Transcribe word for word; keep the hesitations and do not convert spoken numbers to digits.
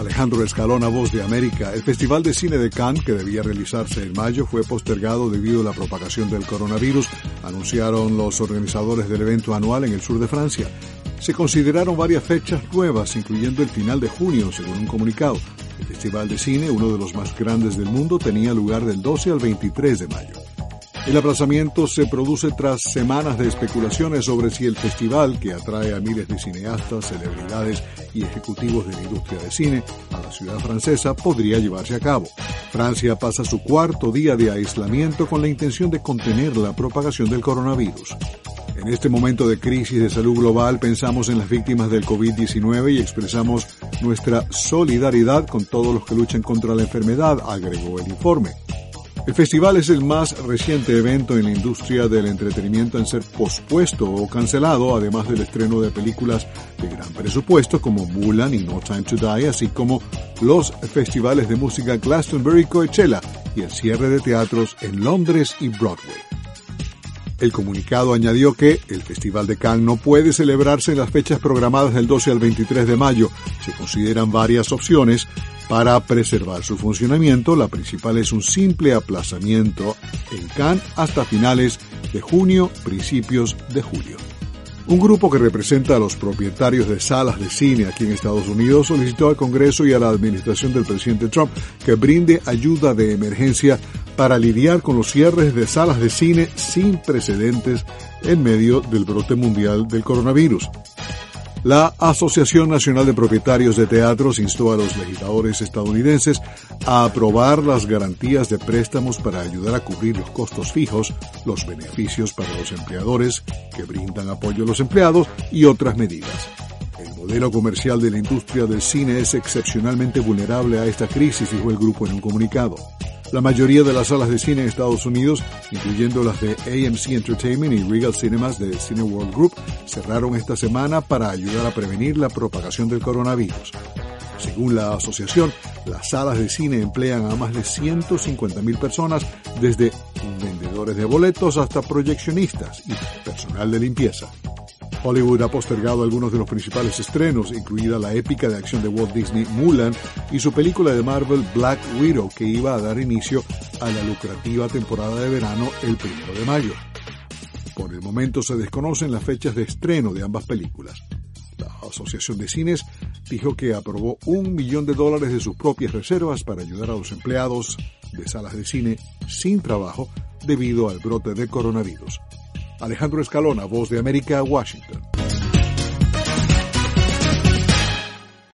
Alejandro Escalona, Voz de América. El Festival de Cine de Cannes, que debía realizarse en mayo, fue postergado debido a la propagación del coronavirus, anunciaron los organizadores del evento anual en el sur de Francia. Se consideraron varias fechas nuevas, incluyendo el final de junio, según un comunicado. El Festival de Cine, uno de los más grandes del mundo, tenía lugar del doce al veintitrés de mayo. El aplazamiento se produce tras semanas de especulaciones sobre si el festival, que atrae a miles de cineastas, celebridades y ejecutivos de la industria de cine a la ciudad francesa, podría llevarse a cabo. Francia pasa su cuarto día de aislamiento con la intención de contener la propagación del coronavirus. En este momento de crisis de salud global pensamos en las víctimas del covid diecinueve y expresamos nuestra solidaridad con todos los que luchan contra la enfermedad, agregó el informe. El festival es el más reciente evento en la industria del entretenimiento en ser pospuesto o cancelado, además del estreno de películas de gran presupuesto como Mulan y No Time to Die, así como los festivales de música Glastonbury y Coachella y el cierre de teatros en Londres y Broadway. El comunicado añadió que el Festival de Cannes no puede celebrarse en las fechas programadas del doce al veintitrés de mayo. Se consideran varias opciones para preservar su funcionamiento. La principal es un simple aplazamiento en Cannes hasta finales de junio, principios de julio. Un grupo que representa a los propietarios de salas de cine aquí en Estados Unidos solicitó al Congreso y a la administración del presidente Trump que brinde ayuda de emergencia para lidiar con los cierres de salas de cine sin precedentes en medio del brote mundial del coronavirus. La Asociación Nacional de Propietarios de Teatros instó a los legisladores estadounidenses a aprobar las garantías de préstamos para ayudar a cubrir los costos fijos, los beneficios para los empleadores que brindan apoyo a los empleados y otras medidas. El modelo comercial de la industria del cine es excepcionalmente vulnerable a esta crisis, dijo el grupo en un comunicado. La mayoría de las salas de cine en Estados Unidos, incluyendo las de A M C Entertainment y Regal Cinemas de Cineworld Group, cerraron esta semana para ayudar a prevenir la propagación del coronavirus. Según la asociación, las salas de cine emplean a más de ciento cincuenta mil personas, desde vendedores de boletos hasta proyeccionistas y personal de limpieza. Hollywood ha postergado algunos de los principales estrenos, incluida la épica de acción de Walt Disney Mulan y su película de Marvel Black Widow, que iba a dar inicio a la lucrativa temporada de verano el primero de mayo. Por el momento se desconocen las fechas de estreno de ambas películas. La Asociación de Cines dijo que aprobó un millón de dólares de sus propias reservas para ayudar a los empleados de salas de cine sin trabajo debido al brote de coronavirus. Alejandro Escalona, Voz de América, Washington.